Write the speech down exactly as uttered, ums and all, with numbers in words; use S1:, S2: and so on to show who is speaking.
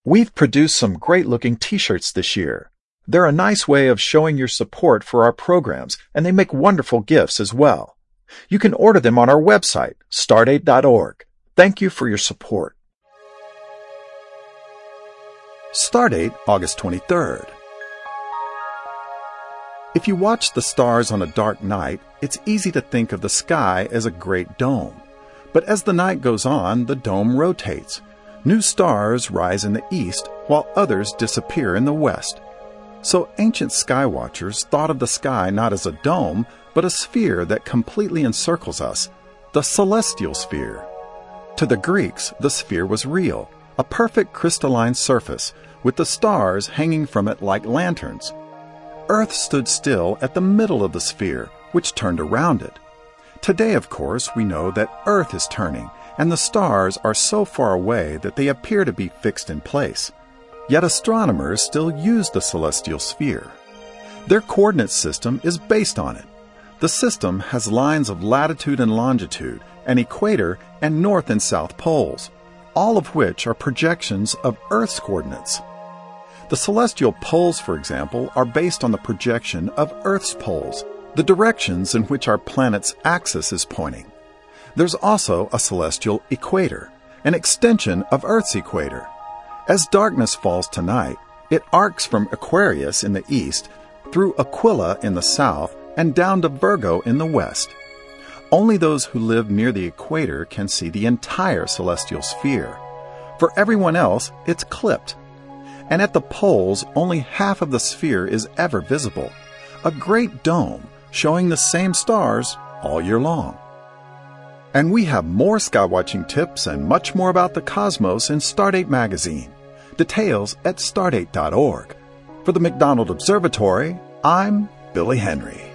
S1: We've produced some great-looking t-shirts this year. They're a nice way of showing your support for our programs, and they make wonderful gifts as well. You can order them on our website, stardate dot org. Thank you for your support. Stardate, August twenty-third. If you watch the stars on a dark night, it's easy to think of the sky as a great dome. But as the night goes on, the dome rotates. New stars rise in the east, while others disappear in the west. So ancient sky watchers thought of the sky not as a dome, but a sphere that completely encircles us, the celestial sphere. To the Greeks, the sphere was real, a perfect crystalline surface, with the stars hanging from it like lanterns. Earth stood still at the middle of the sphere, which turned around it. Today, of course, we know that Earth is turning, and the stars are so far away that they appear to be fixed in place. Yet astronomers still use the celestial sphere. Their coordinate system is based on it. The system has lines of latitude and longitude, an equator, and north and south poles, all of which are projections of Earth's coordinates. The celestial poles, for example, are based on the projection of Earth's poles, the directions in which our planet's axis is pointing. There's also a celestial equator, an extension of Earth's equator. As darkness falls tonight, it arcs from Aquarius in the east, through Aquila in the south, and down to Virgo in the west. Only those who live near the equator can see the entire celestial sphere. For everyone else, it's clipped. And at the poles, only half of the sphere is ever visible, a great dome showing the same stars all year long. And we have more skywatching tips and much more about the cosmos in Stardate magazine. Details at stardate dot org. For the McDonald Observatory, I'm Billy Henry.